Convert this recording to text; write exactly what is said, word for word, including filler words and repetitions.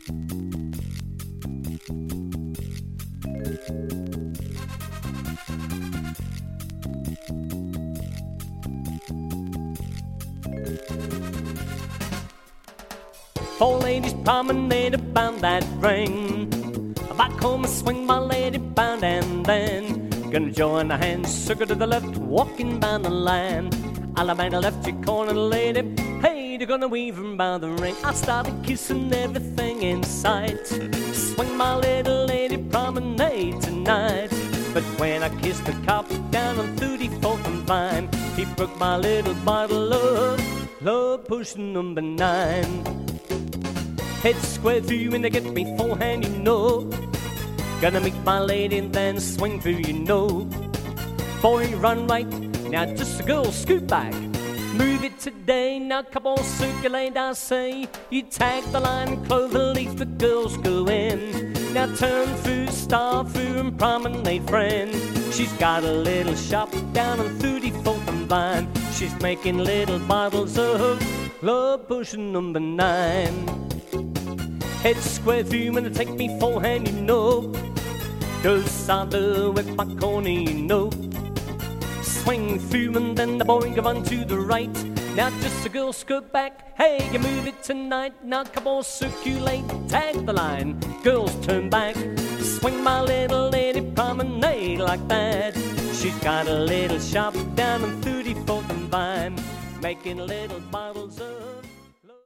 Four ladies promenade about that ring. Back home I swing my lady bound and then gonna join the hands, circle to the left, walking by the line. Alabama left your corner, lady. Hey, they're gonna weave them by the ring. I started kissing everything in sight. Swing my little lady promenade tonight. But when I kissed the cop down on thirty-fourth and Vine, he broke my little bottle of love potion number nine. Head square through and they get me forehand, you know. Gonna meet my lady and then swing through, you know. Boy, run right, now just a girl scoot back. Move it today, now come on, circulate, I say. You tag the line, clover leaf, the girls go in. Now turn through, star through, and promenade friend. She's got a little shop down on thirty-fourth and Vine. She's making little bottles of love potion number nine. Head square through and they take me forehand, you know. Goes out there with my corner, you know. Swing through and then the boy go run to the right. Now just a girl skirt back. Hey, you move it tonight. Now come on, circulate, tag the line. Girls turn back. Swing my little lady promenade like that. She's got a little shop down on thirty-fourth and Vine, making little bottles of